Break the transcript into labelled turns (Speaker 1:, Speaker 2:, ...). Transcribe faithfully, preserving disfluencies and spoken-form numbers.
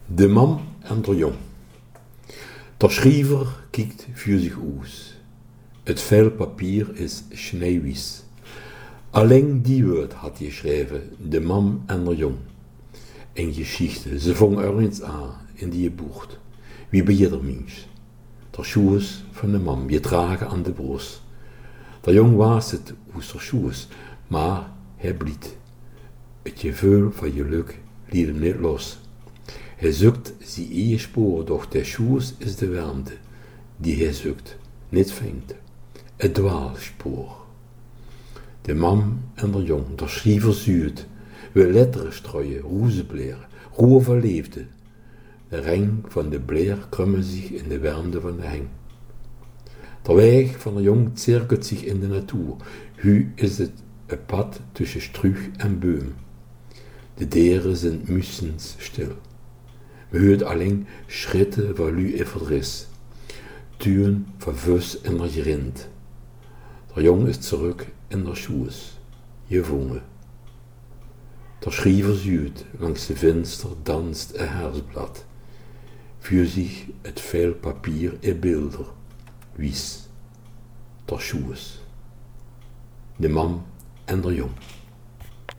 Speaker 1: De man en de jong. Der schrijver kijkt voor zich uit. Het vel papier is sneeuwwit. Alleen die woord had hij geschreven, de man en de jong. En geschichte, ze vong ergens aan in die bocht. Wie bij jeder mens. Der schoes van de man, je dragen aan de borst. Der jong was het hoe der schoes, maar hij bliet. Het gevoel van geluk liet hem niet los. Hij zoekt zijn eigen spoor, doch de schoes is de warmte die hij zoekt, niet vindt. Het dwaalspoor. De man en de jong, der schrijver zuurt, wil letteren strooien, rozenbleren, roer van leefde. De ring van de bleer krummen zich in de warmte van de heng. Der weg van de jong cirkelt zich in de natuur. Hu is het een pad tussen struik en boom. De dieren zijn mussens stil. We hoort alleen schritten van lu en verdriet. Turen van vus en er grind. Der jong is terug in der schoes, gevangen. Der schrijver zuurt, langs de venster danst een herfstblad. Voor zich het veel papier en beelder, wies, der schoes. De man en der jong.